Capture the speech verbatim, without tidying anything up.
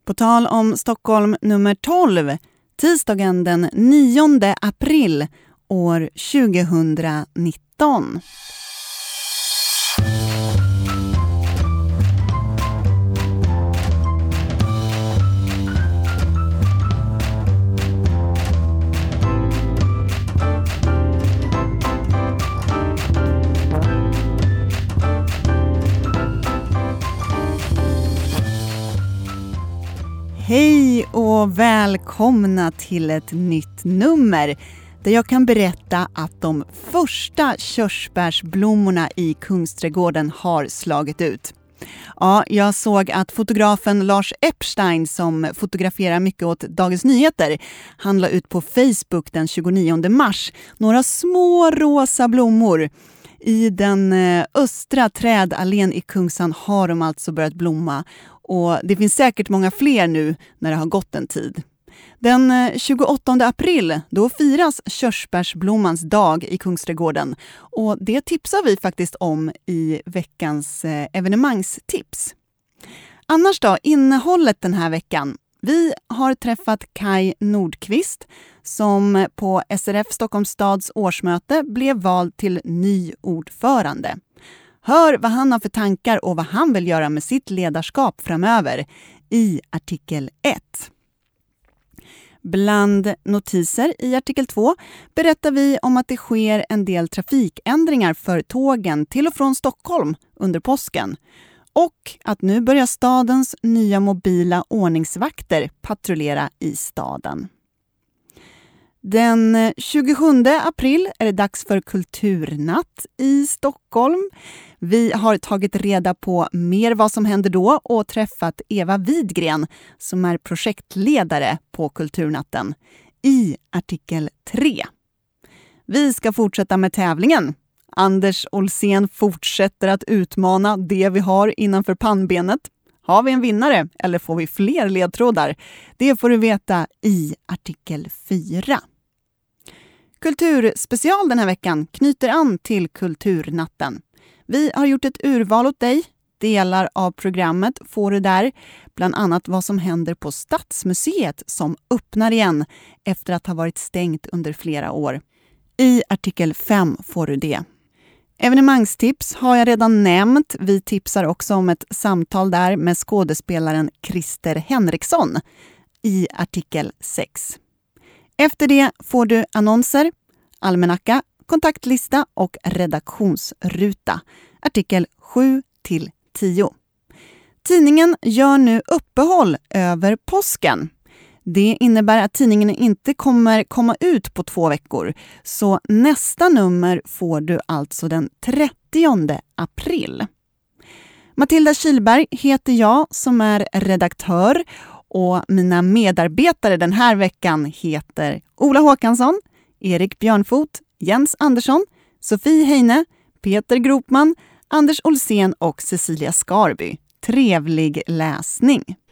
På tal om Stockholm nummer tolv, tisdagen den nionde april år tjugohundranitton. Hej och välkomna till ett nytt nummer där jag kan berätta att de första körsbärsblommorna i Kungsträdgården har slagit ut. Ja, jag såg att fotografen Lars Epstein, som fotograferar mycket åt Dagens Nyheter, han la ut på Facebook den tjugonionde mars några små rosa blommor. I den östra trädallén i Kungsan har de alltså börjat blomma. Och det finns säkert många fler nu när det har gått en tid. Den tjugoåttonde april då firas körsbärsblommans dag i Kungsträdgården. Och det tipsar vi faktiskt om i veckans evenemangstips. Annars då, innehållet den här veckan. Vi har träffat Kai Nordqvist som på S R F Stockholms stads årsmöte blev vald till ny ordförande. Hör vad han har för tankar och vad han vill göra med sitt ledarskap framöver i artikel ett. Bland notiser i artikel två berättar vi om att det sker en del trafikändringar för tågen till och från Stockholm under påsken. Och att nu börjar stadens nya mobila ordningsvakter patrullera i staden. Den tjugosjunde april är det dags för kulturnatt i Stockholm. Vi har tagit reda på mer vad som händer då och träffat Eva Widgren som är projektledare på kulturnatten i artikel tre. Vi ska fortsätta med tävlingen. Anders Olsén fortsätter att utmana det vi har innanför pannbenet. Har vi en vinnare eller får vi fler ledtrådar? Det får du veta i artikel fyra. Kulturspecial den här veckan knyter an till kulturnatten. Vi har gjort ett urval åt dig. Delar av programmet får du där. Bland annat vad som händer på Stadsmuseet som öppnar igen efter att ha varit stängt under flera år. I artikel fem får du det. Evenemangstips har jag redan nämnt. Vi tipsar också om ett samtal där med skådespelaren Christer Henriksson i artikel sex. Efter det får du annonser, almanacka, kontaktlista och redaktionsruta. Artikel sju till tio. Tidningen gör nu uppehåll över påsken. Det innebär att tidningen inte kommer komma ut på två veckor. Så nästa nummer får du alltså den trettionde april. Matilda Kihlberg heter jag som är redaktör. Och mina medarbetare den här veckan heter Ola Håkansson, Erik Björnfot, Jens Andersson, Sofie Heine, Peter Gropman, Anders Olsén och Cecilia Skarby. Trevlig läsning!